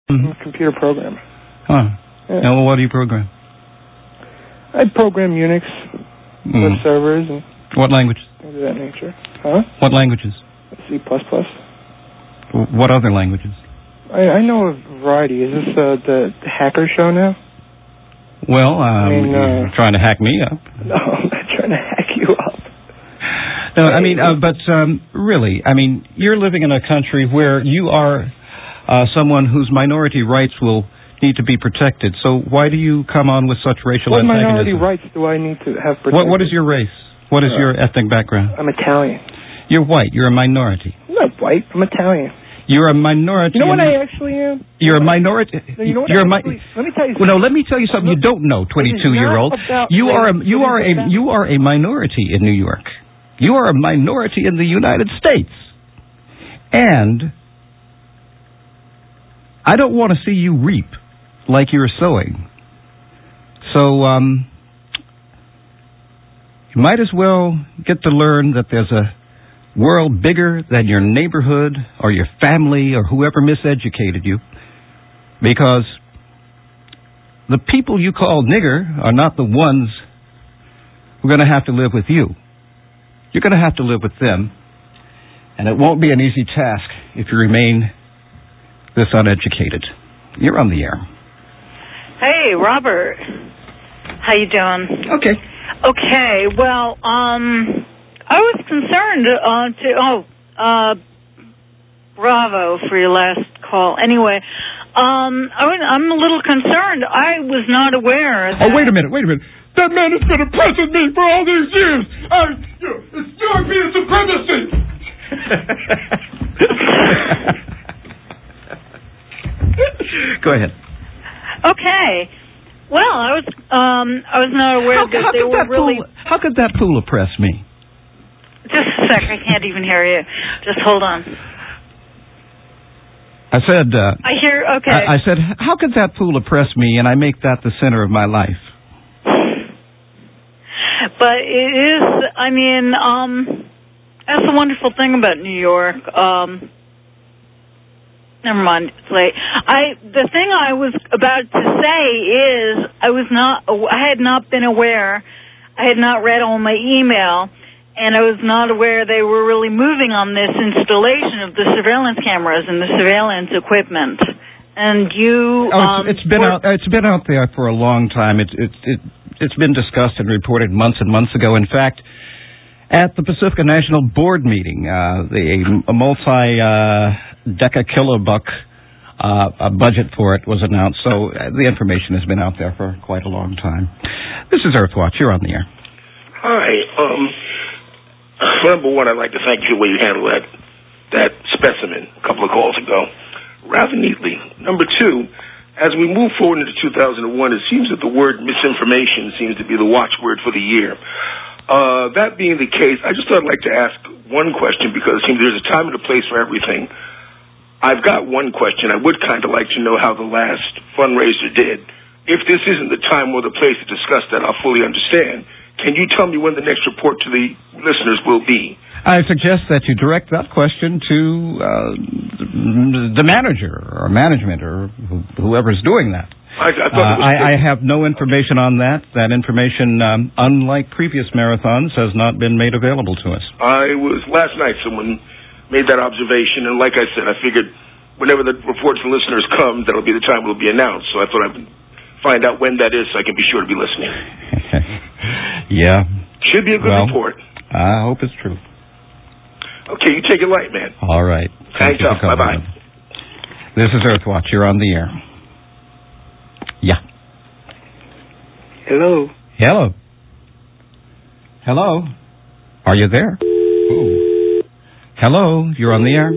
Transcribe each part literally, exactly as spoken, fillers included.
I'm a computer programmer. Huh. Yeah. Now, well, what do you program? I program Unix, Mm. web servers, and What languages? things of that nature. Huh? What languages? C plus plus. W- What other languages? I, I know a variety. Is this uh, the hacker show now? Well, um, I mean, you're uh, trying to hack me up. No, I'm not trying to hack you up. No, I mean, uh, but um, really, I mean, you're living in a country where you are uh, someone whose minority rights will need to be protected. So why do you come on with such racial What antagonism? minority rights do I need to have protected? What, what is your race? What is Uh, your ethnic background? I'm Italian. You're white. You're a minority. I'm not white. I'm Italian. You're a minority. You know what in- I actually am? You're a minority. No, you know what You're I a mi- actually, let me tell you Well, something. no. Let me tell you something you don't know, twenty-two-year-old. You are a you are a you are a minority in New York. You are a minority in the United States, and I don't want to see you reap like you're sowing. So um, you might as well get to learn that there's a world bigger than your neighborhood or your family or whoever miseducated you, because the people you call nigger are not the ones who are going to have to live with you. You're going to have to live with them, and it won't be an easy task if you remain this uneducated. You're on the air. Hey, Robert. How you doing? Okay. Okay, well, um, I was concerned uh, to, oh, uh, bravo for your last call. Anyway, um, I was, I'm a little concerned. I was not aware that... Oh, wait a minute, wait a minute. That man has been oppressing me for all these years. I, you know, it's New York supremacy. Go ahead. Okay. Well, I was um, I was not aware How, that how they could were that really... Pool, how could that pool oppress me? Just a sec, I can't even hear you. Just hold on. I said... Uh, I hear, okay. I, I said, how could that pool oppress me and I make that the center of my life? But it is, I mean, um, that's the wonderful thing about New York. Um, never mind, it's late. I, the thing I was about to say is I was not, I had not been aware, I had not read all my email, and I was not aware they were really moving on this installation of the surveillance cameras and the surveillance equipment. And you, oh, um, it's, it's been were, out. It's been out there for a long time. It's it, it it's been discussed and reported months and months ago. In fact, at the Pacifica National Board meeting, uh, the a multi uh, deca-kilobuck uh, a budget for it was announced. So uh, the information has been out there for quite a long time. This is Earthwatch. You're on the air. Hi. Um, number one, I'd like to thank you for the way you handled that that specimen a couple of calls ago. Rather neatly. Number two, as we move forward into two thousand one, it seems that the word misinformation seems to be the watchword for the year. Uh, that being the case, I just thought I'd like to ask one question, because it seems there's a time and a place for everything. I've got one question. I would kind of like to know how the last fundraiser did. If this isn't the time or the place to discuss that, I'll fully understand. Can you tell me when the next report to the listeners will be? I suggest that you direct that question to uh, the manager or management or whoever's doing that. I, I, thought uh, it was I, I have no information on that. That information, um, unlike previous marathons, has not been made available to us. I was last night. Someone made that observation, and like I said, I figured whenever the report to listeners comes, that'll be the time it will be announced. So I thought I'd find out when that is, so I can be sure to be listening. Yeah. Should be a good well, report. I hope it's true. Okay, you take it light, man. All right. Thanks, up. Bye-bye. This is Earthwatch. You're on the air. Yeah. Hello. Hello. Hello. Are you there? Ooh. Hello. You're on the air.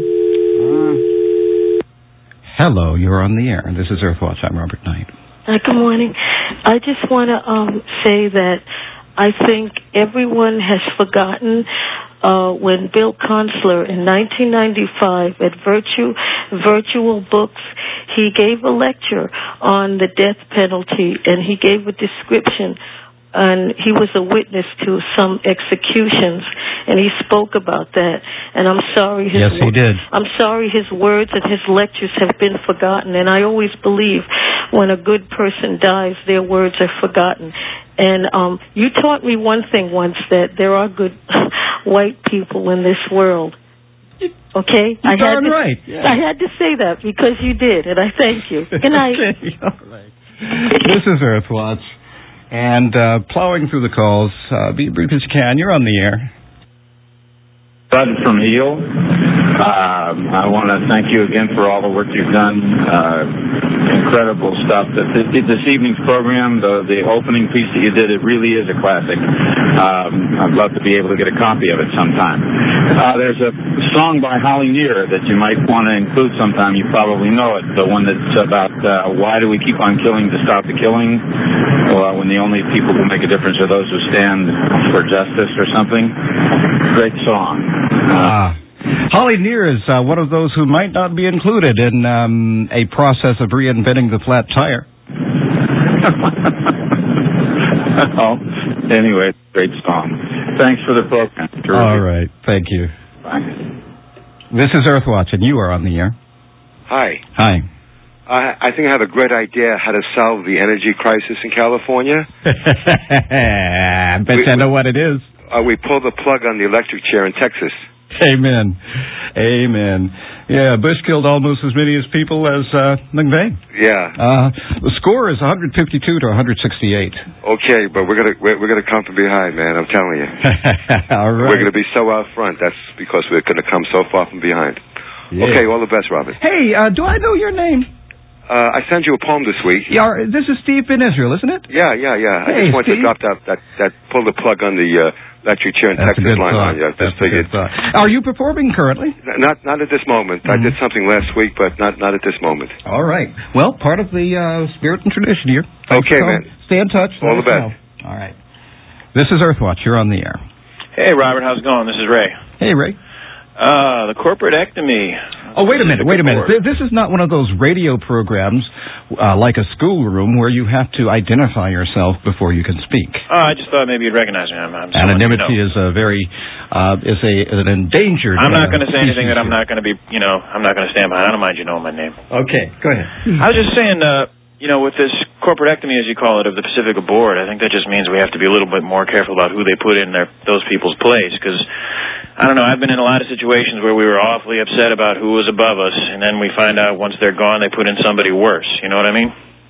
Uh. Hello. You're on the air. This is Earthwatch. I'm Robert Knight. Uh, good morning. I just want to um, say that I think everyone has forgotten uh, when Bill Consular in nineteen ninety-five at Virtue Virtual Books, he gave a lecture on the death penalty, and he gave a description and he was a witness to some executions, and he spoke about that. And I'm sorry. His yes, he did. I'm sorry his words and his lectures have been forgotten. And I always believe when a good person dies, their words are forgotten. And um, you taught me one thing once, that there are good white people in this world. Okay? You're I had darn to, right. Yeah. I had to say that because you did, and I thank you. Good night. Okay, all right. This is Earthwatch. And uh, plowing through the calls, uh, be brief as you can. You're on the air. Bud from Eel. Uh, I want to thank you again for all the work you've done. Uh, incredible stuff. This, this evening's program, the, the opening piece that you did, it really is a classic. Um, I'd love to be able to get a copy of it sometime. Uh, there's a song by Holly Near that you might want to include sometime. You probably know it. The one that's about uh, why do we keep on killing to stop the killing, uh, when the only people who make a difference are those who stand for justice or something. Great song. Ah. Holly Near is uh, one of those who might not be included in um, a process of reinventing the flat tire. Well, anyway, great song. Thanks for the program. Terrific. All right. Thank you. Bye. This is Earthwatch, and you are on the air. Hi. Hi. I, I think I have a great idea how to solve the energy crisis in California. I bet we, you I know what it is. Uh, we pull the plug on the electric chair in Texas. Amen. Amen. Yeah, Bush killed almost as many as people as uh, McVeigh. Yeah. Uh, the score is one fifty-two to one sixty-eight. Okay, but we're gonna we're, we're gonna come from behind, man. I'm telling you. All right. We're gonna be so out front. That's because we're gonna come so far from behind. Yeah. Okay, all the best, Robert. Hey, uh, do I know your name? Uh, I sent you a poem this week. Yeah, this is Steve in Israel, isn't it? Yeah, yeah, yeah. Hey, I just wanted Steve. to drop that that that pull the plug on the uh, electric chair in That's Texas a good line thought. on you. That's Just a good figured. thought. Are you performing currently? Not not at this moment. Mm-hmm. I did something last week, but not not at this moment. All right. Well, part of the uh, spirit and tradition here. Thanks Okay, for calling. man. Stay in touch. All Let the us best. know. All right. This is Earthwatch. You're on the air. Hey, Robert. How's it going? This is Ray. Hey, Ray. Uh, the corporate ectomy. Oh, wait a minute, wait a minute. This is not one of those radio programs uh, like a schoolroom where you have to identify yourself before you can speak. Oh, I just thought maybe you'd recognize me. I'm, I'm Anonymity you know. is a very, uh, is a is an endangered I'm not uh, going to say anything that I'm here. not going to be, you know, I'm not going to stand behind. I don't mind you knowing my name. Okay, go ahead. I was just saying, uh, you know, with this corporate ectomy, as you call it, of the Pacifica Board, I think that just means we have to be a little bit more careful about who they put in their those people's place, because I don't know, I've been in a lot of situations where we were awfully upset about who was above us, and then we find out once they're gone, they put in somebody worse. You know what I mean?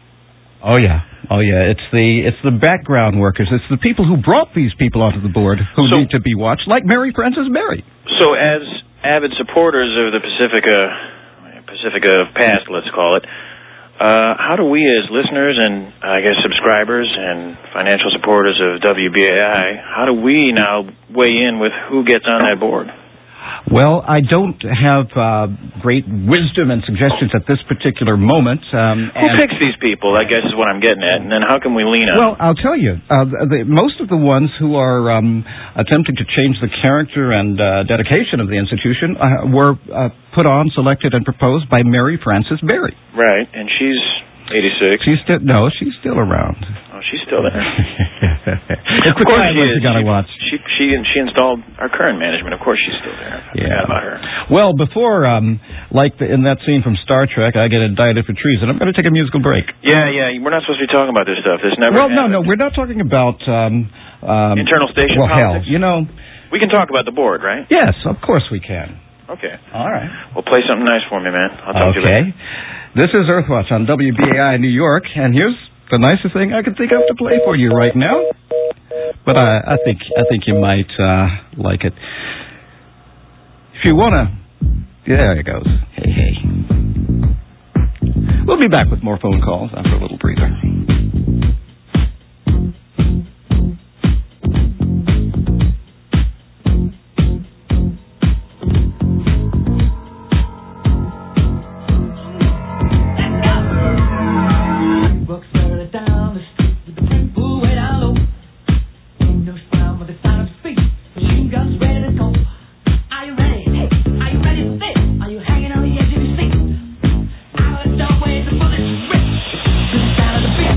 Oh yeah, oh yeah. It's the it's the background workers. It's the people who brought these people onto the board who So- need to be watched, like Mary Frances Berry. So as avid supporters of the Pacifica, Pacifica past, let's call it, uh, how do we as listeners and, uh, I guess, subscribers and financial supporters of W B A I, how do we now weigh in with who gets on that board? Well, I don't have uh, great wisdom and suggestions at this particular moment. Um, Who and picks these people, I guess is what I'm getting at, and then how can we lean on Well, them? I'll tell you, uh, the, most of the ones who are um, attempting to change the character and uh, dedication of the institution uh, were uh, put on, selected, and proposed by Mary Frances Berry. Right, and she's eighty-six. She's still no, she's still around. Oh, she's still there. It's Of the course kind she that is. you gotta She- watch. She, she, she installed our current management. Of course she's still there. I Yeah. forgot about her. Well, before, um, like the, in that scene from Star Trek, I get indicted for treason. I'm going to take a musical break. Yeah, yeah, we're not supposed to be talking about this stuff. This never Well, no, happened. no, we're not talking about um, um, Internal station well, politics? hell, you know. We can talk about the board, right? Yes, of course we can. Okay. All right. Well, play something nice for me, man. I'll talk to you Okay. later. This is Earthwatch on W B A I New York, and here's the nicest thing I can think of to play for you right now. But I, I think I think you might uh, like it. If you wanna, there it goes. Hey, hey. We'll be back with more phone calls after a little breather. Out of the way, the bullet rip. Out of the beat.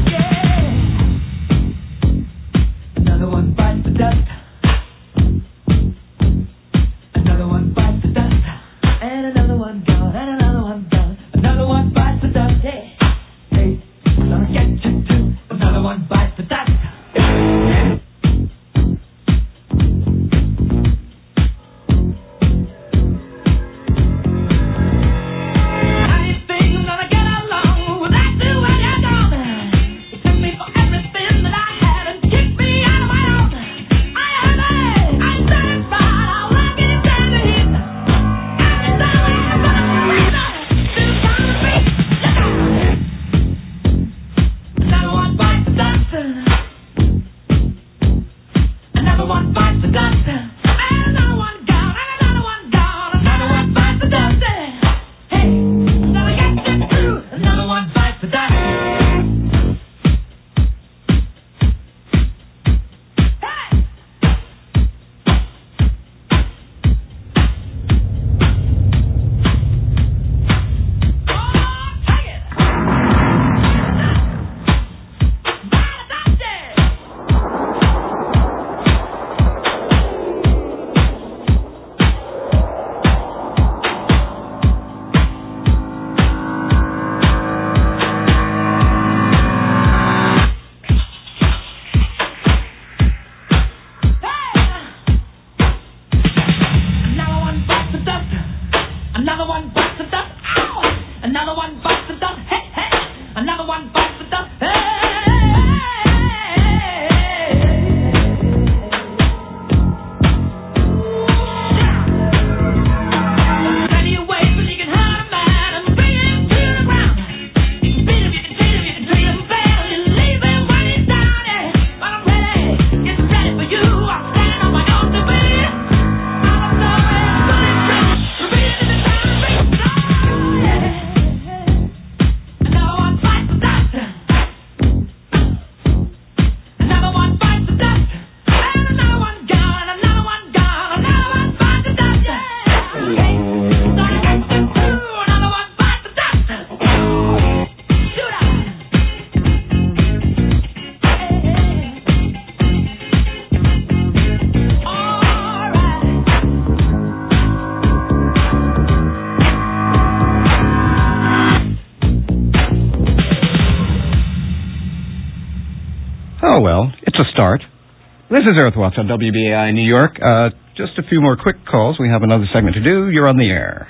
Oh, well, it's a start. This is Earthwatch on W B A I New York. Uh, just a few more quick calls. We have another segment to do. You're on the air.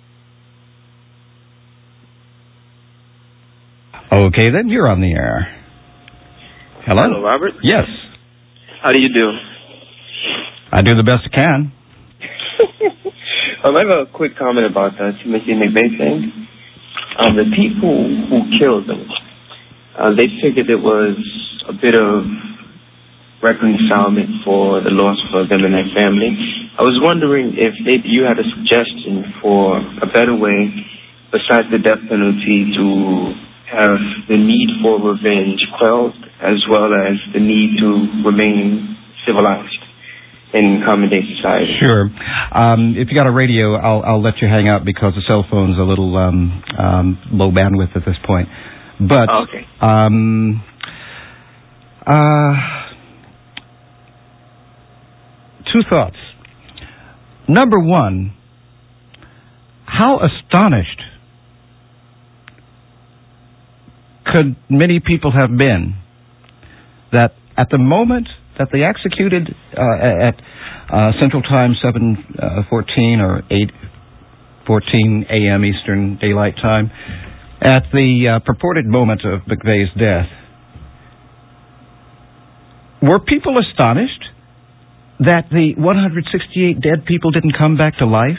Okay, then, you're on the air. Hello? Hello, Robert? Yes. How do you do? I do the best I can. um, I have a quick comment about the Timothy McVeigh thing. Um, the people who killed them, uh, they figured it was a bit of reconcilement for the loss for them and their family. I was wondering if maybe you had a suggestion for a better way, besides the death penalty, to have the need for revenge quelled, as well as the need to remain civilized in common day society. Sure. Um, if you got a radio, I'll, I'll let you hang up because the cell phone's a little um, um, low bandwidth at this point. But oh, okay. um, uh, two thoughts. Number one, how astonished could many people have been that at the moment that they executed uh, at uh, Central Time seven fourteen or eight fourteen a.m. Eastern Daylight Time, at the uh, purported moment of McVeigh's death, were people astonished that the one hundred sixty-eight dead people didn't come back to life?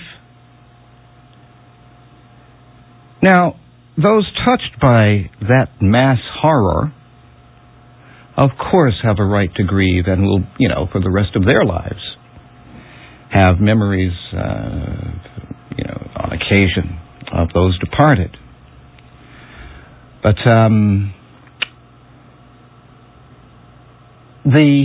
Now, those touched by that mass horror, of course, have a right to grieve and will, you know, for the rest of their lives, have memories, uh, you know, on occasion of those departed. But um, the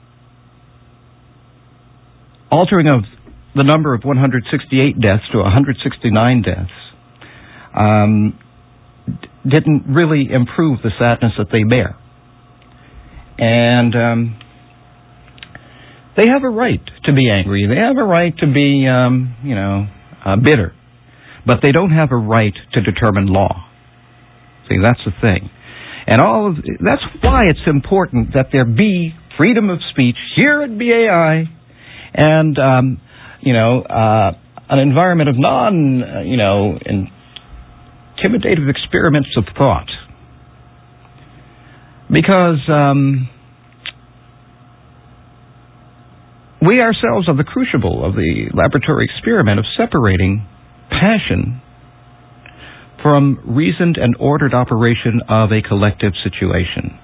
altering of the number of one hundred sixty-eight deaths to one hundred sixty-nine deaths um, d- didn't really improve the sadness that they bear. And um, they have a right to be angry. They have a right to be, um, you know, uh, bitter. But they don't have a right to determine law. See, that's the thing. And all of, that's why it's important that there be freedom of speech here at B A I and, um, you know, uh, an environment of non, uh, you know, intimidative experiments of thought. Because um, we ourselves are the crucible of the laboratory experiment of separating passion from reasoned and ordered operation of a collective situation.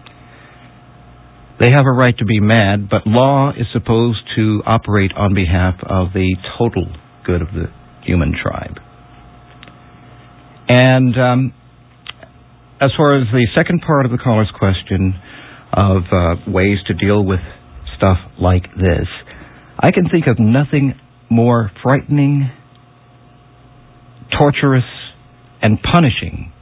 They have a right to be mad, but law is supposed to operate on behalf of the total good of the human tribe. And um, as far as the second part of the caller's question of uh, ways to deal with stuff like this, I can think of nothing more frightening, torturous, and punishing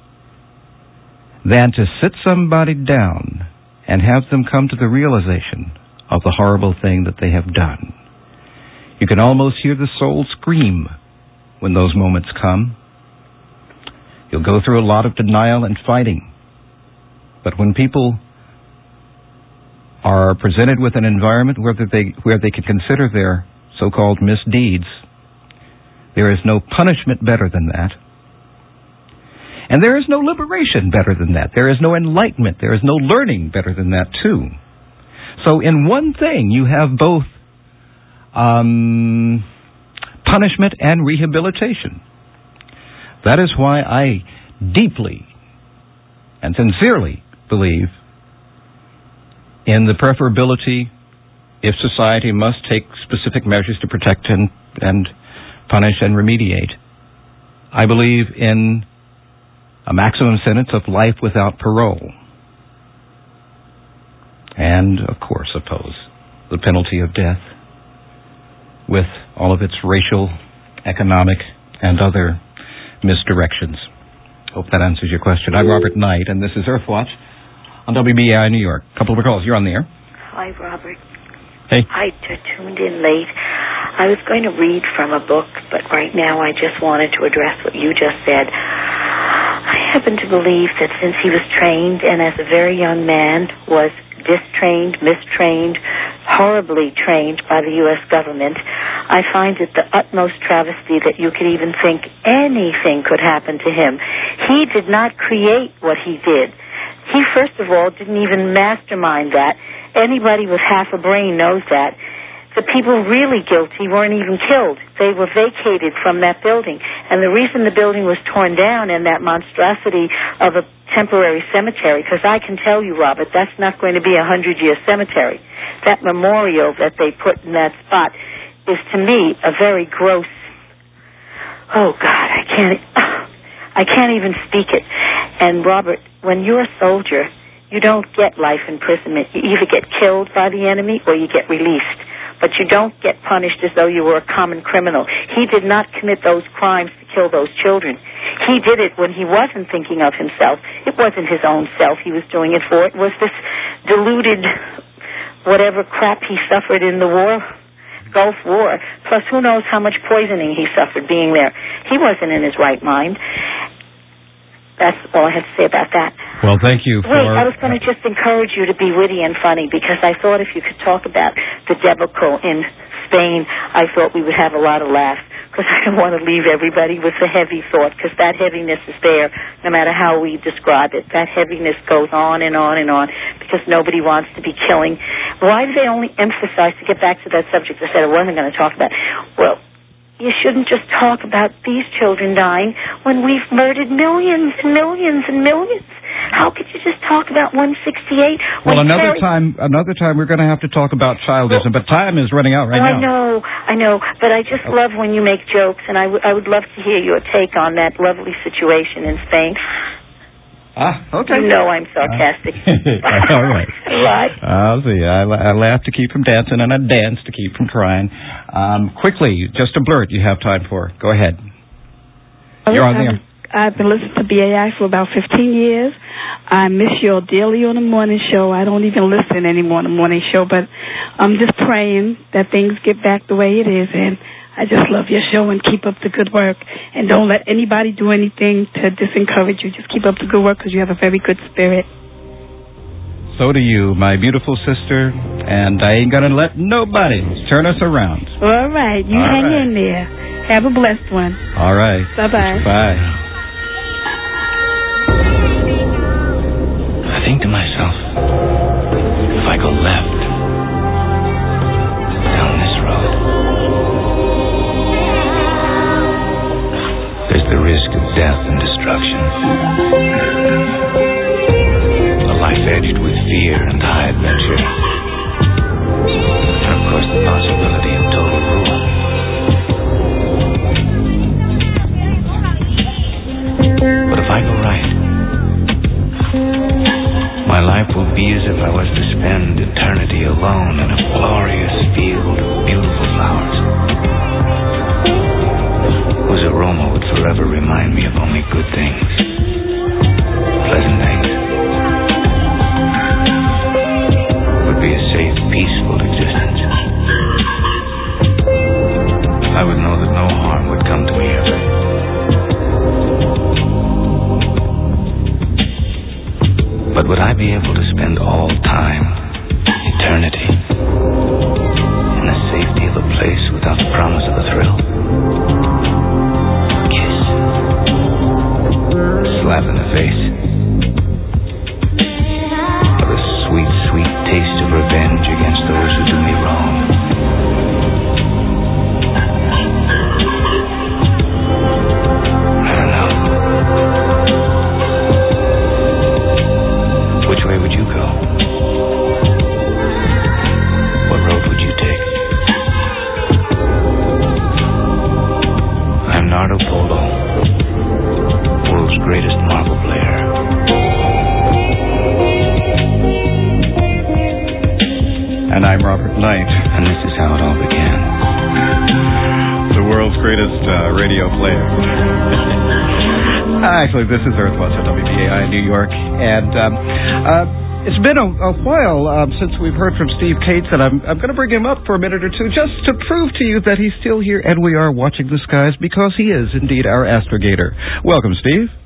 than to sit somebody down and have them come to the realization of the horrible thing that they have done. You can almost hear the soul scream when those moments come. You'll go through a lot of denial and fighting. But when people are presented with an environment where they, where they can consider their so-called misdeeds, there is no punishment better than that. And there is no liberation better than that. There is no enlightenment. There is no learning better than that, too. So in one thing, you have both um, punishment and rehabilitation. That is why I deeply and sincerely believe in the preferability, if society must take specific measures to protect and, and punish and remediate. I believe in a maximum sentence of life without parole. And, of course, oppose the penalty of death with all of its racial, economic, and other misdirections. Hope that answers your question. I'm Robert Knight, and this is Earthwatch on W B A I New York. A couple of calls. You're on the air. Hi, Robert. Hey. I t- tuned in late. I was going to read from a book, but right now I just wanted to address what you just said. I happen to believe that since he was trained and as a very young man was distrained, mistrained, horribly trained by the U S government, I find it the utmost travesty that you could even think anything could happen to him. He did not create what he did. He, first of all, didn't even mastermind that. Anybody with half a brain knows that. The people really guilty weren't even killed. They were vacated from that building. And the reason the building was torn down and that monstrosity of a temporary cemetery, because I can tell you, Robert, that's not going to be a hundred-year cemetery. That memorial that they put in that spot is, to me, a very gross... Oh, God, I can't... I can't even speak it. And, Robert, when you're a soldier, you don't get life imprisonment. You either get killed by the enemy or you get released. But you don't get punished as though you were a common criminal. He did not commit those crimes to kill those children. He did it when he wasn't thinking of himself. It wasn't his own self he was doing it for. It was this deluded whatever crap he suffered in the war, Gulf War. Plus, who knows how much poisoning he suffered being there. He wasn't in his right mind. That's all I had to say about that. Well, thank you for... Wait, I was going to just encourage you to be witty and funny, because I thought if you could talk about the debacle in Spain, I thought we would have a lot of laughs, because I don't want to leave everybody with a heavy thought, because that heaviness is there no matter how we describe it. That heaviness goes on and on and on, because nobody wants to be killing. Why do they only emphasize, to get back to that subject I said I wasn't going to talk about, well, you shouldn't just talk about these children dying when we've murdered millions and millions and millions. How could you just talk about one sixty-eight? Well, another time, another time we're going to have to talk about childism, but time is running out right oh, now. I know, I know, but I just oh. love when you make jokes, and I, w- I would love to hear your take on that lovely situation in Spain. Ah, okay. You know I'm sarcastic. Uh, all right. Right. I'll see. I, I laugh to keep from dancing, and I dance to keep from crying. Um, quickly, just a blurt you have time for. Go ahead. You're on the air. I've been listening to B A I for about fifteen years. I miss you daily on the morning show. I don't even listen anymore on the morning show, but I'm just praying that things get back the way it is, and I just love your show, and keep up the good work. And don't let anybody do anything to disencourage you. Just keep up the good work, because you have a very good spirit. So do you, my beautiful sister, and I ain't going to let nobody turn us around. All right. You All hang right. in there. Have a blessed one. All right. Bye-bye. Bye. I think to myself, if I go left down this road, there's the risk of death and destruction. A life edged with fear and high adventure. And of course the possibility of total ruin. But if I go right, my life will be as if I was to spend eternity alone in a glorious field of beautiful flowers, whose aroma would forever remind me of only good things, pleasant things. It would be a safe, peaceful existence. I would know that no harm would come to me ever. But would I be able to spend all time, eternity, in the safety of a place without the promise of a thrill? A kiss. A slap in the face. Or the sweet, sweet taste of revenge against those who do me wrong. I don't know. Which way would you go? What road would you take? I'm Nardo Polo, world's greatest marble player. And I'm Robert Knight. And this is how it all began. The world's greatest uh, radio player. Actually, this is Earthwatch on W B A I in New York. And um, uh, it's been a, a while um, since we've heard from Steve Cates, and I'm, I'm going to bring him up for a minute or two just to prove to you that he's still here and we are watching the skies, because he is indeed our astrogator. Welcome, Steve.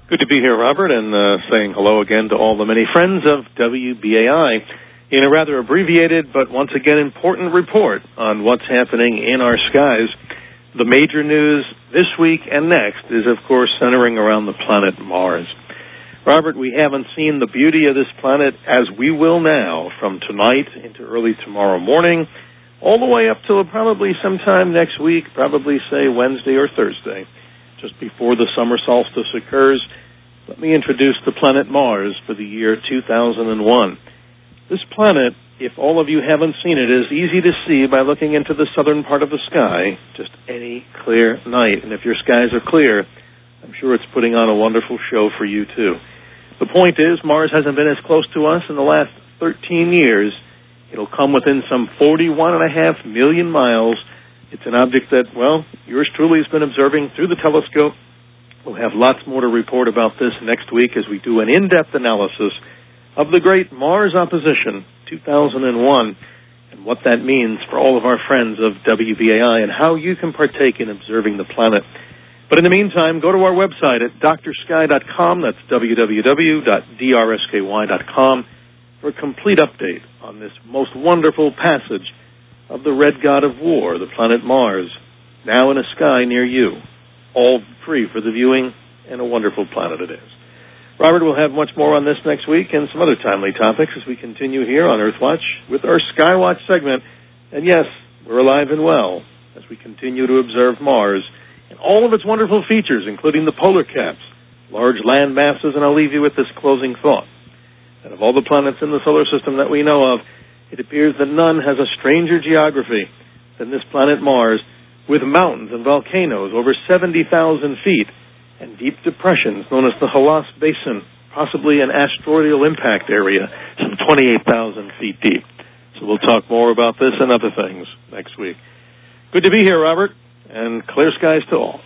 Good to be here, Robert, and uh, saying hello again to all the many friends of W B A I in a rather abbreviated but once again important report on what's happening in our skies. The major news this week and next is, of course, centering around the planet Mars. Robert, we haven't seen the beauty of this planet as we will now from tonight into early tomorrow morning, all the way up till probably sometime next week, probably, say, Wednesday or Thursday, just before the summer solstice occurs. Let me introduce the planet Mars for the year two thousand one. This planet, if all of you haven't seen it, is easy to see by looking into the southern part of the sky, just any clear night. And if your skies are clear, I'm sure it's putting on a wonderful show for you, too. The point is, Mars hasn't been as close to us in the last thirteen years. It'll come within some forty-one and a half million miles. It's an object that, well, yours truly has been observing through the telescope. We'll have lots more to report about this next week as we do an in-depth analysis of the great Mars Opposition two thousand one and what that means for all of our friends of W B A I and how you can partake in observing the planet. But in the meantime, go to our website at d r sky dot com. That's w w w dot d r sky dot com for a complete update on this most wonderful passage of the red god of war, the planet Mars, now in a sky near you. All free for the viewing, and a wonderful planet it is. Robert will have much more on this next week and some other timely topics as we continue here on Earthwatch with our Skywatch segment. And yes, we're alive and well as we continue to observe Mars and all of its wonderful features, including the polar caps, large land masses, and I'll leave you with this closing thought. That of all the planets in the solar system that we know of, it appears that none has a stranger geography than this planet Mars, with mountains and volcanoes over seventy thousand feet and deep depressions known as the Halas Basin, possibly an asteroidal impact area, some twenty-eight thousand feet deep. So we'll talk more about this and other things next week. Good to be here, Robert, and clear skies to all.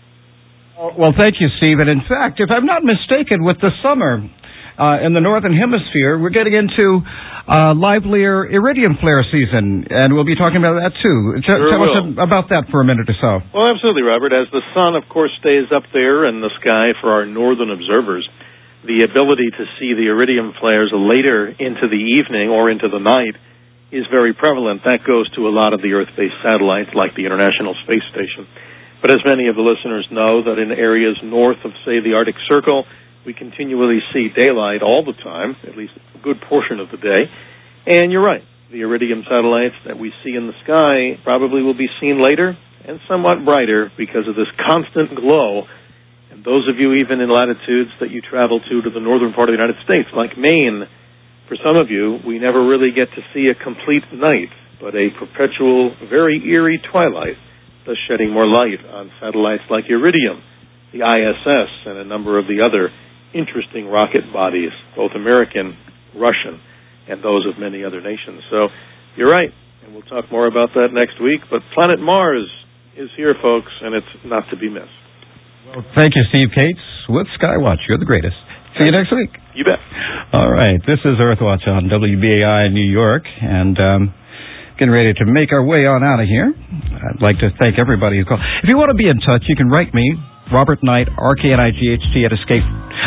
Well, thank you, Steve. And in fact, if I'm not mistaken, with the summer uh, in the Northern Hemisphere, we're getting into uh, livelier iridium flare season, and we'll be talking about that, too. T- sure tell will. us about that for a minute or so. Well, absolutely, Robert. As the sun, of course, stays up there in the sky for our northern observers, the ability to see the iridium flares later into the evening or into the night is very prevalent. That goes to a lot of the Earth-based satellites like the International Space Station. But as many of the listeners know, that in areas north of, say, the Arctic Circle, we continually see daylight all the time, at least a good portion of the day. And you're right, the iridium satellites that we see in the sky probably will be seen later and somewhat brighter because of this constant glow. And those of you even in latitudes that you travel to to the northern part of the United States, like Maine, for some of you, we never really get to see a complete night, but a perpetual, very eerie twilight, thus shedding more light on satellites like Iridium, the I S S, and a number of the other interesting rocket bodies, both American, Russian, and those of many other nations. So you're right, and we'll talk more about that next week. But planet Mars is here, folks, and it's not to be missed. Well, thank you, Steve Cates, with Skywatch. You're the greatest. See you next week. You bet. All right. This is Earthwatch on W B A I New York, and um, getting ready to make our way on out of here. I'd like to thank everybody who called. If you want to be in touch, you can write me, Robert Knight, R K N I G H T at escape,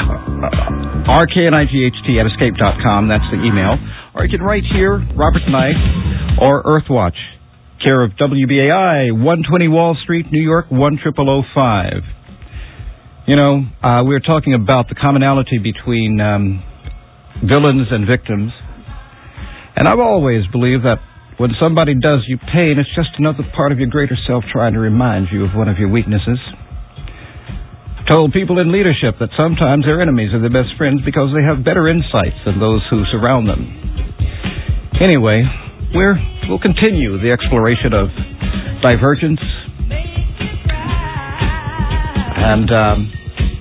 uh, R K N I G H T at escape dot com. That's the email. Or you can write here, Robert Knight, or Earthwatch, care of W B A I, one twenty Wall Street, New York, one zero zero zero five. You know, uh, we were talking about the commonality between um, villains and victims. And I've always believed that when somebody does you pain, it's just another part of your greater self trying to remind you of one of your weaknesses. I've told people in leadership that sometimes their enemies are their best friends because they have better insights than those who surround them. Anyway, we're, we'll continue the exploration of divergence and um,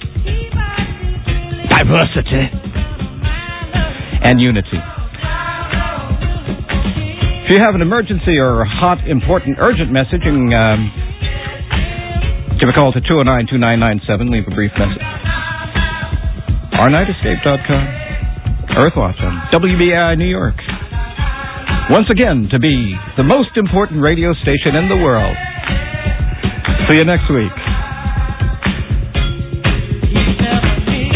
diversity and unity. If you have an emergency or a hot, important, urgent message, and um, give a call to two oh nine, two nine nine seven. Leave a brief message. R night escape dot com. Earthwatch on W B A I New York. Once again, to be the most important radio station in the world. See you next week.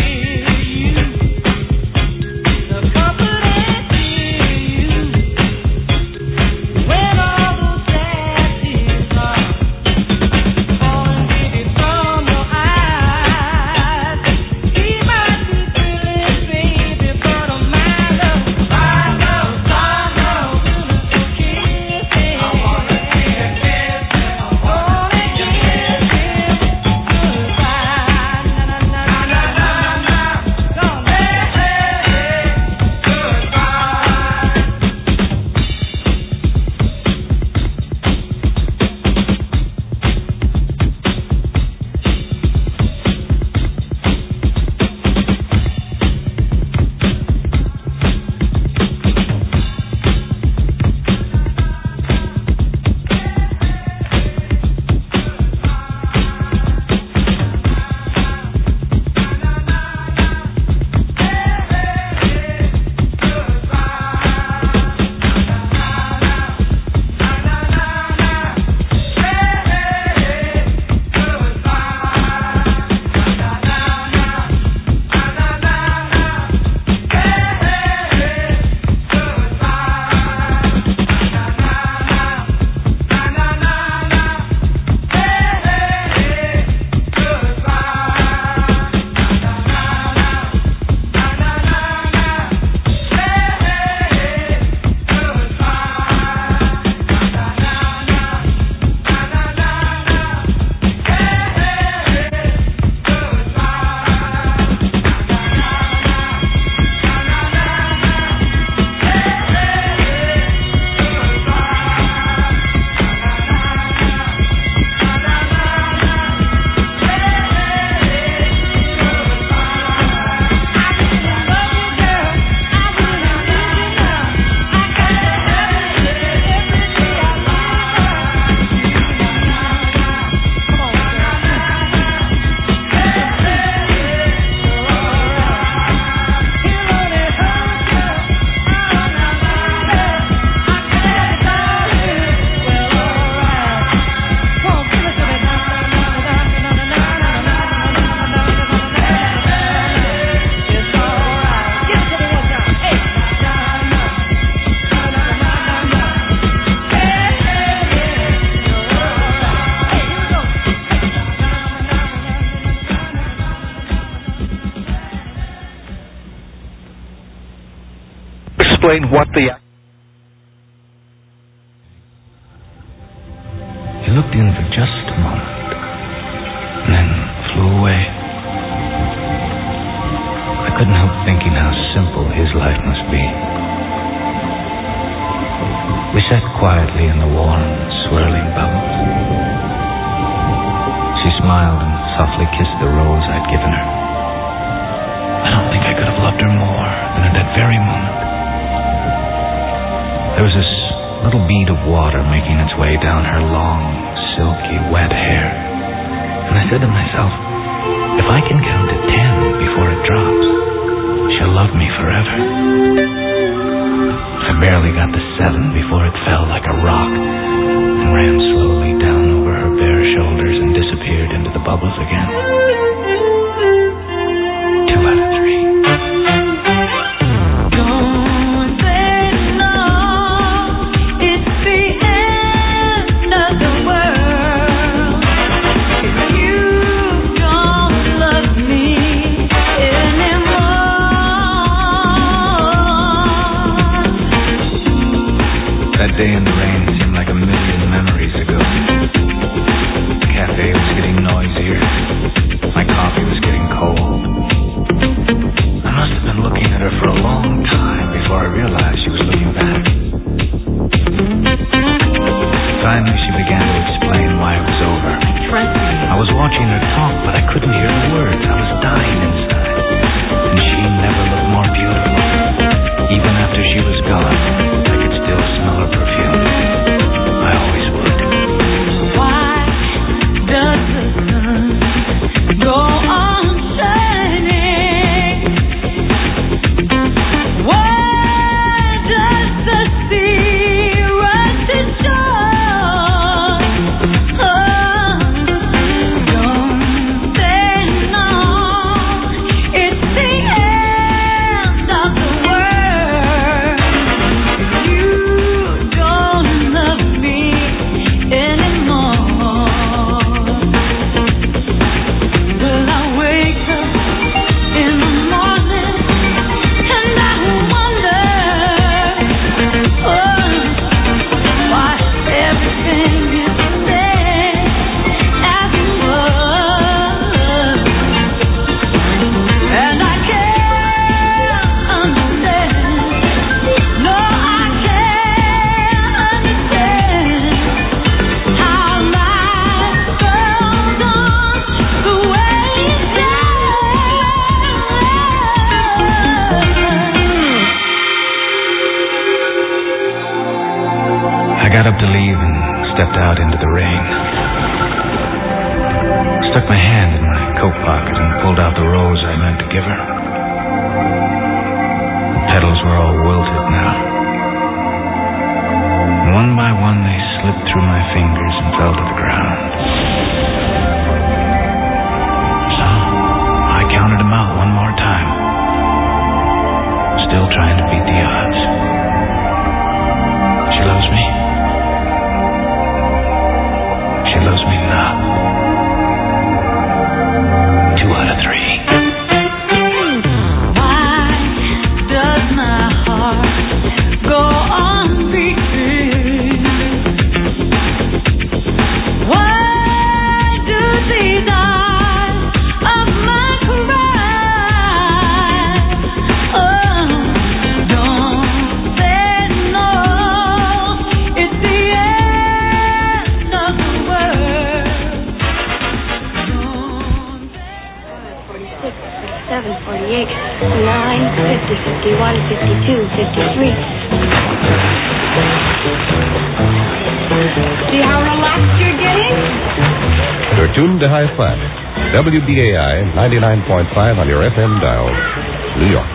explain what the... He looked in for just a moment, and then flew away. I couldn't help thinking how simple his life must be. We sat quietly in the warm, swirling bubbles. She smiled and softly kissed the rose I'd given her. I don't think I could have loved her more than at that very moment. There was this little bead of water making its way down her long, silky, wet hair. And I said to myself, if I can count to ten before it drops, she'll love me forever. I barely got to seven before it fell like a rock and ran slowly down over her bare shoulders and disappeared into the bubbles again. Two out of three. That day in the rain seemed like a million memories ago. The cafe was getting noisier. My coffee was getting cold. I must have been looking at her for a long time before I realized she was looking back. Finally, she began to explain why it was over. I was watching her talk, but I couldn't hear the words. I was dying inside. And she never looked more beautiful. Even after she was gone, I could still smell her perfume. I always would. Why does the sun go on shining? Why does the sea rush to shore? Oh, don't say no. It's the end of the world. You don't love me anymore. Will I wake up in the morning and I wonder, oh, why everything is there as it was, and I can't understand. No, I can't understand how life goes on the way it does. I got up to leave and stepped out into the rain. Stuck my hand in my coat pocket and pulled out the rose I meant to give her. The petals were all wilted now. One by one they slipped through my fingers and fell to the ground. So I counted them out one more time, still trying to beat the odds. She loves me. She loves me now. Two out of three. Why does my heart go on beating? Why do these eyes of mine cry? Oh, don't say no. It's the end of the world. forty-six, forty-seven, forty-eight, fifty-nine, fifty, fifty-one, fifty-two, fifty-three. See how relaxed you're getting? You're tuned to High Five, W B A I ninety-nine point five on your F M dial, New York.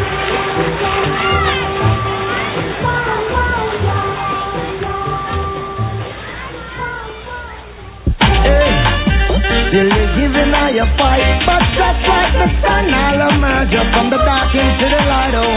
Still you're giving all your fight, but just like the sun, I'll emerge up from the dark into the light. Oh,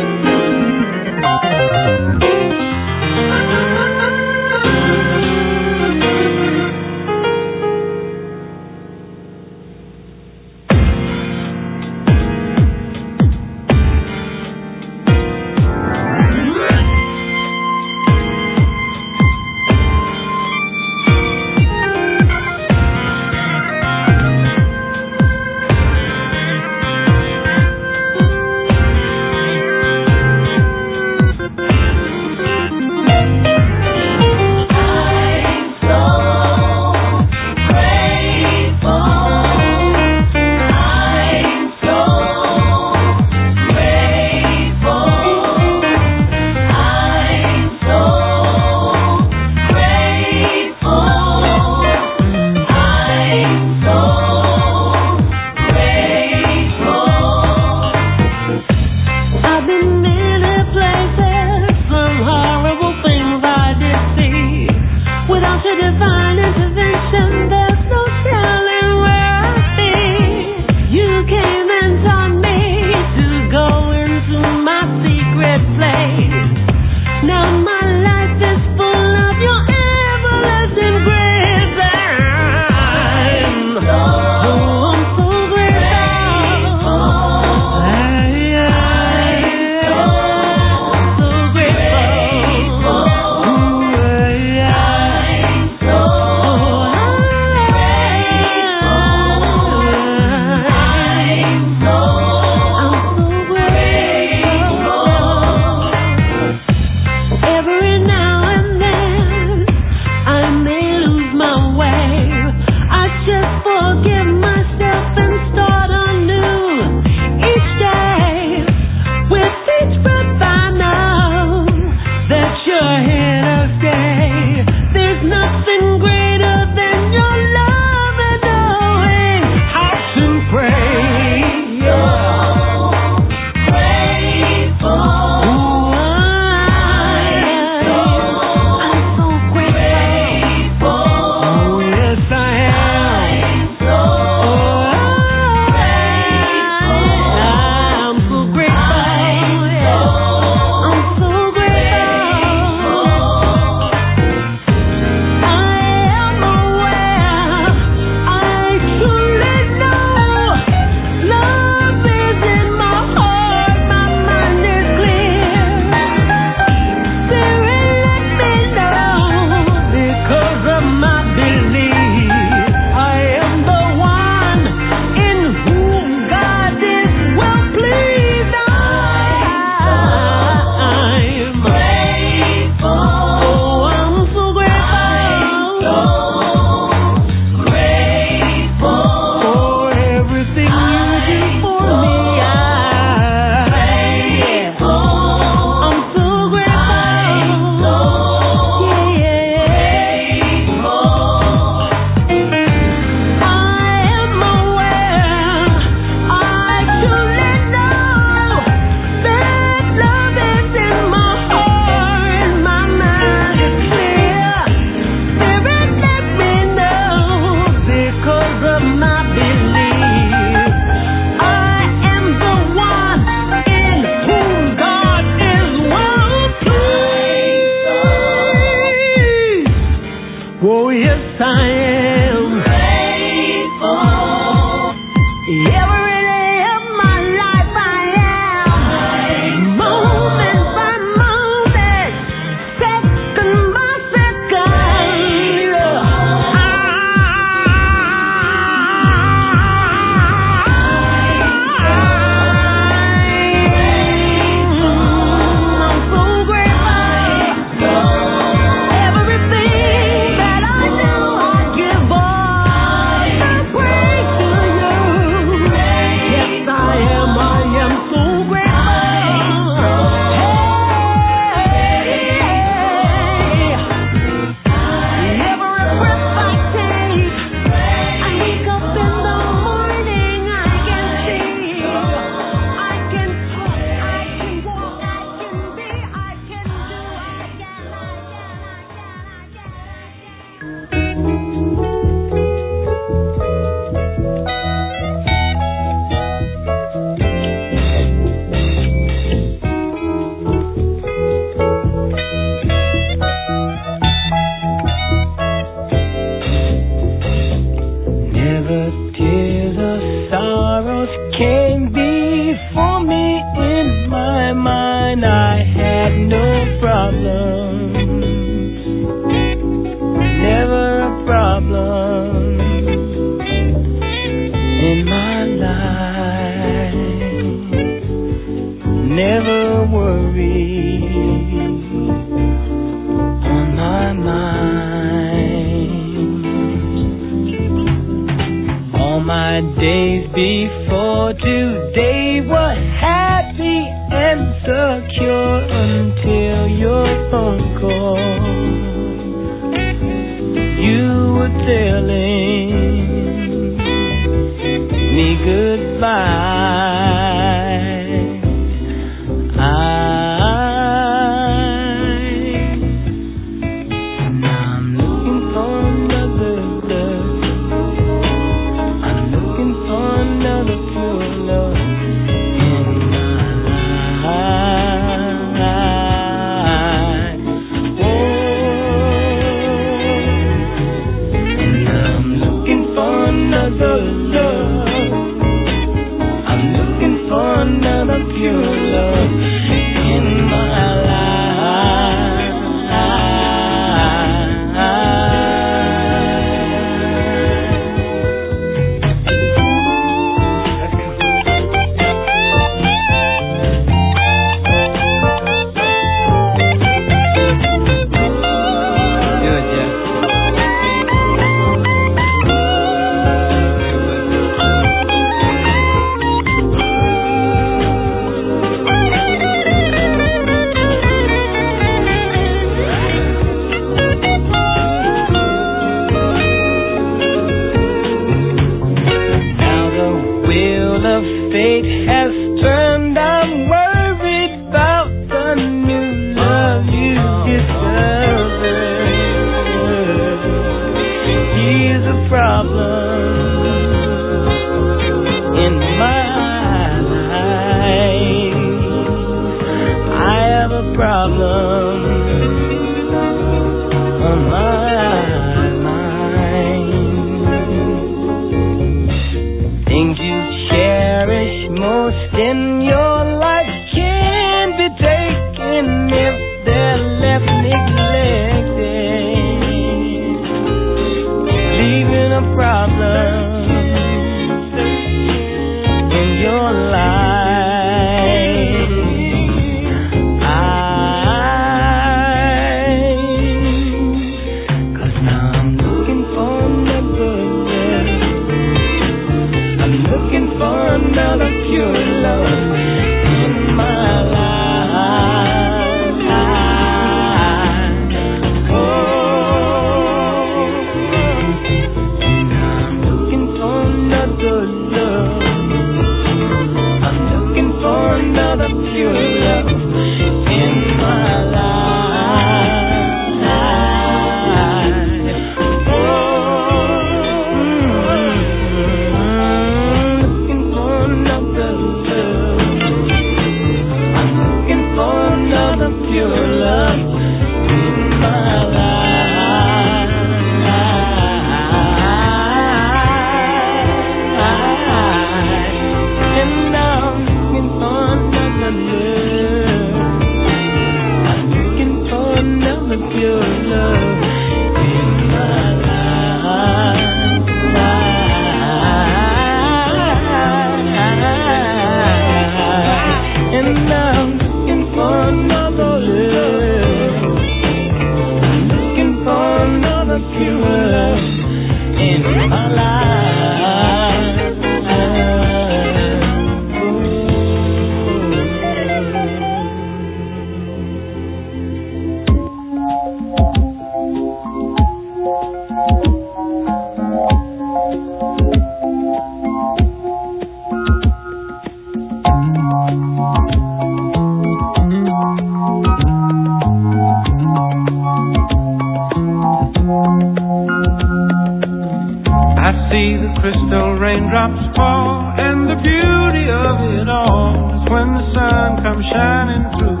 I see the crystal raindrops fall, and the beauty of it all is when the sun comes shining through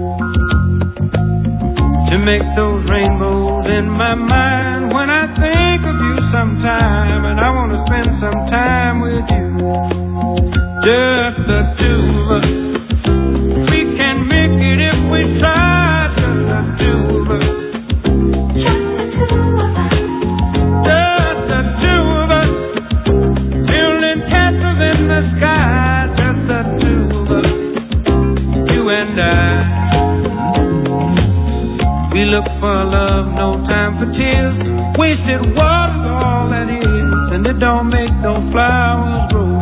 to make those rainbows in my mind. When I think of you sometime, and I want to spend some time with you, just the two of us. We can make it if we try, just the two of us. Just the two of us, building castles in the sky, just the two of us, you and I. We look for love, no time for tears. Wasted water's all that is, and it don't make no flowers grow.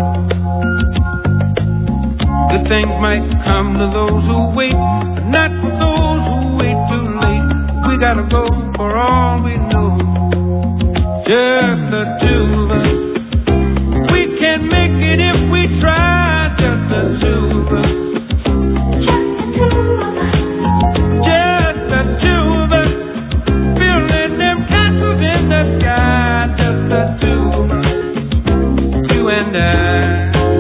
Good things might come to those who wait, but not for those who wait too late. We gotta go for all we know. Just the two of us. We can make it if we try. Just the two of us. Just the two of us. Building them castles in the sky. Just the two of us. You and I.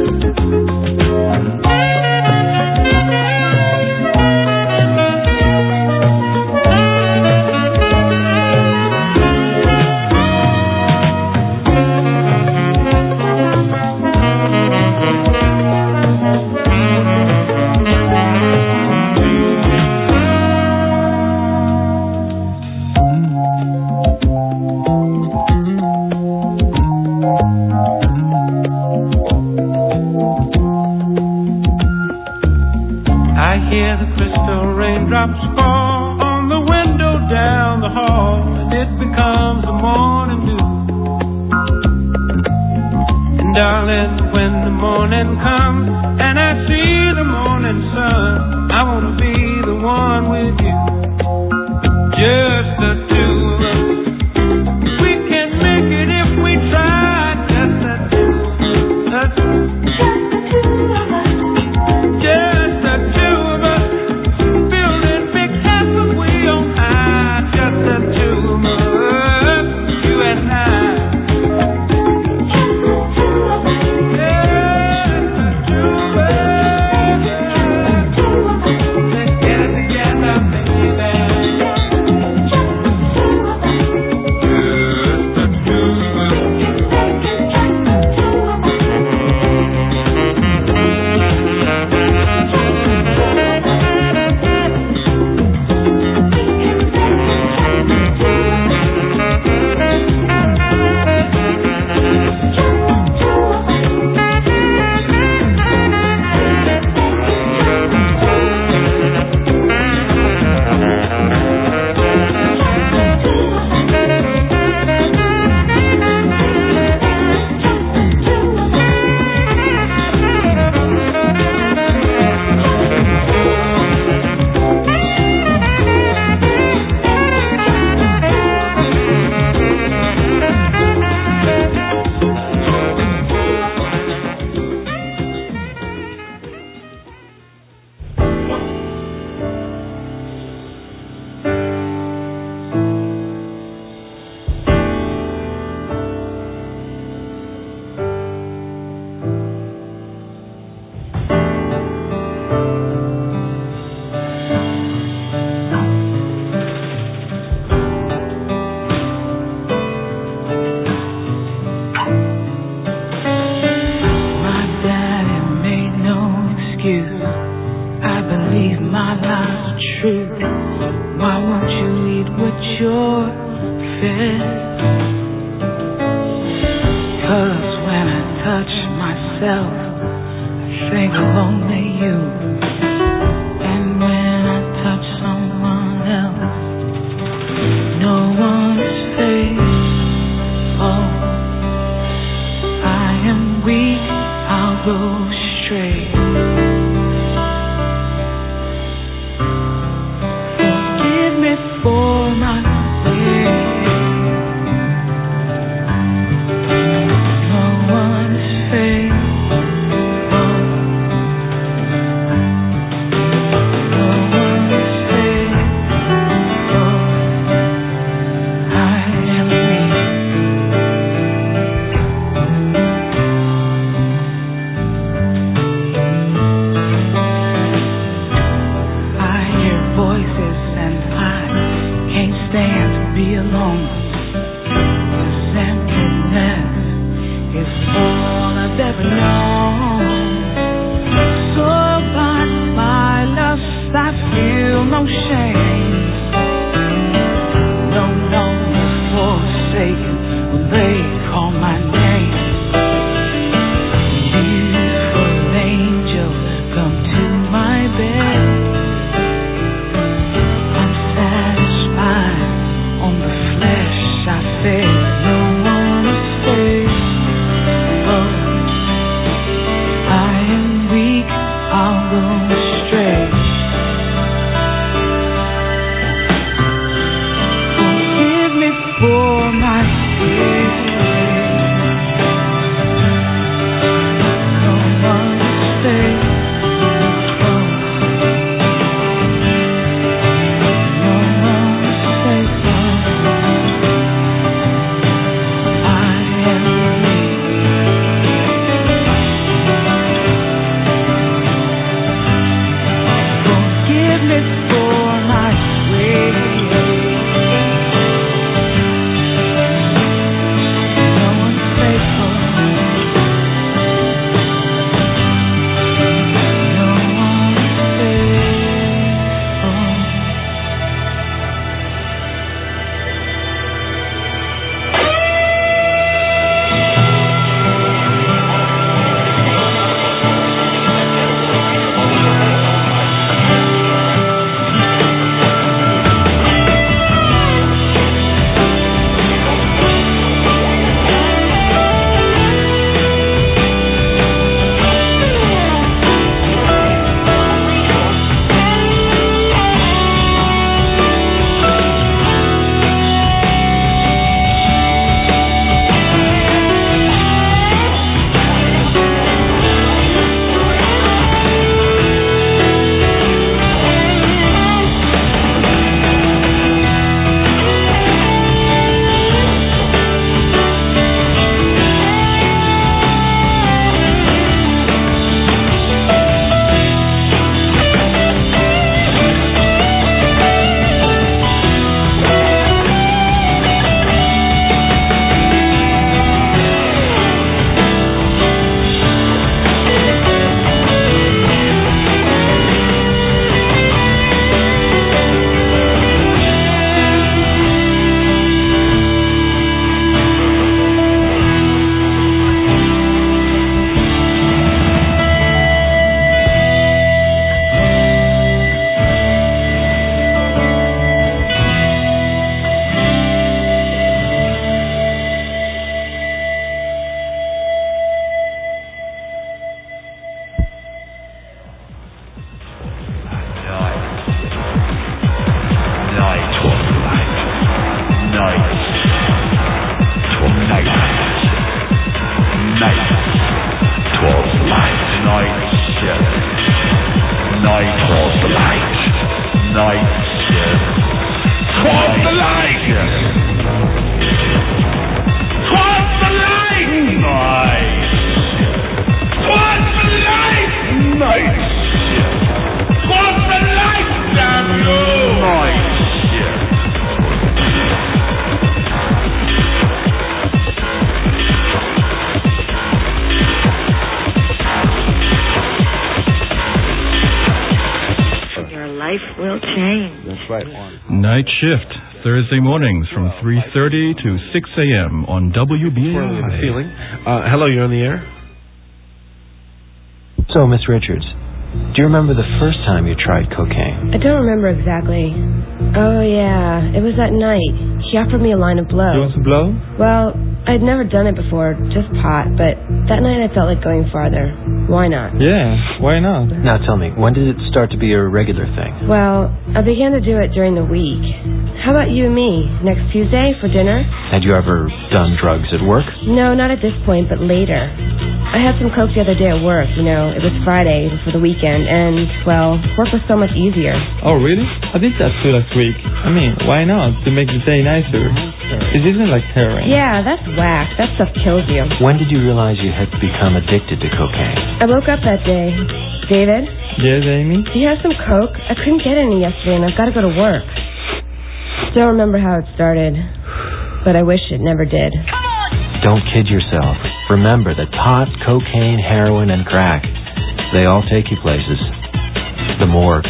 Raindrops fall on the window down the hall, and it becomes the morning dew. And darling, when the morning comes and I see the morning sun, I want to be the one with you. Just the two of us. We can make it if we try. Just the two of us. Just the two of us. Just the two of us. be alone. This emptiness is all I've ever known. So by my lust I feel no shame. No, no, no forsaken when they call my name. Beautiful angel, come to my bed. I'm satisfied on the flesh I fed. No one is safe. Oh, I am weak, I'll go astray. Forgive me for my sins. No one is safe. Oh, no one is safe. Oh, I am weak. Forgive me for my ways. No one's faithful. No one's faithful. Night Shift, Thursday mornings from three thirty to six a.m. on W B A I. Feeling. Uh, hello, you're on the air? So, Miss Richards, do you remember the first time you tried cocaine? I don't remember exactly. Oh, yeah. It was that night. She offered me a line of blow. You want some blow? Well, I'd never done it before, just pot, but that night I felt like going farther. Why not? Yeah, why not? Now tell me, when did it start to be a regular thing? Well, I began to do it during the week. How about you and me? Next Tuesday for dinner? Had you ever done drugs at work? No, not at this point, but later. I had some coke the other day at work, you know. It was Friday before the weekend, and, well, work was so much easier. Oh, really? I did that too last week. I mean, why not? To make the day nicer. It isn't like heroin. Yeah, that's whack. That stuff kills you. When did you realize you had become addicted to cocaine? I woke up that day. David? Yes, Amy? Do you have some coke? I couldn't get any yesterday, and I've got to go to work. still remember how it started, but I wish it never did. Don't kid yourself. Remember that pot, cocaine, heroin, and crack, they all take you places. The morgue.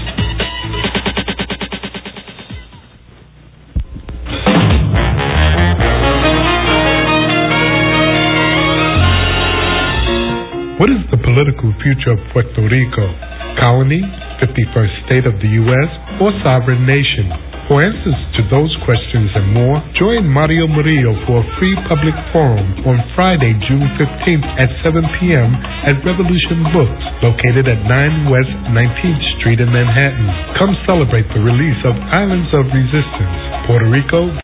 What is the political future of Puerto Rico? Colony, fifty-first state of the U S, or sovereign nation? For answers to those questions and more, join Mario Murillo for a free public forum on Friday, June fifteenth at seven p.m. at Revolution Books, located at nine West nineteenth Street in Manhattan. Come celebrate the release of Islands of Resistance, Puerto Rico,